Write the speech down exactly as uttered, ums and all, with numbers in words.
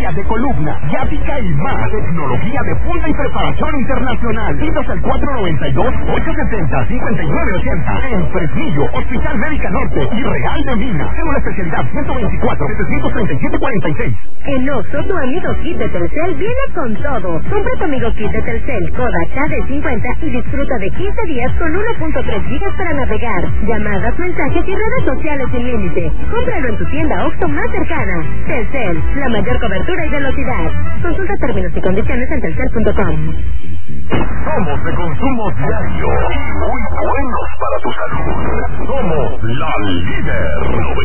cirugía de columna, ciática y más. Tecnología de punta y preparación internacional. Citas al cuatro nueve dos, ocho siete cero, cinco nueve ocho cero. En Fresnillo, Hospital Médica Norte y Real de Minas. Tengo la especialidad ciento veinticuatro, setecientos treinta y siete, cuarenta y seis. En Oxxo, tu amigo Kit de Telcel viene con todo. Compra tu amigo Kit de Telcel, Kodak K D cincuenta y disfruta de quince días con uno punto tres gigas para navegar, llamadas, mensajes y redes sociales sin límite. Cómpralo en tu tienda Oxxo más cercana. Telcel, la mayor cobertura y velocidad. Consulta términos y condiciones en telcel punto com. Somos de consumo diario y muy buenos para tu salud. Somos la líder.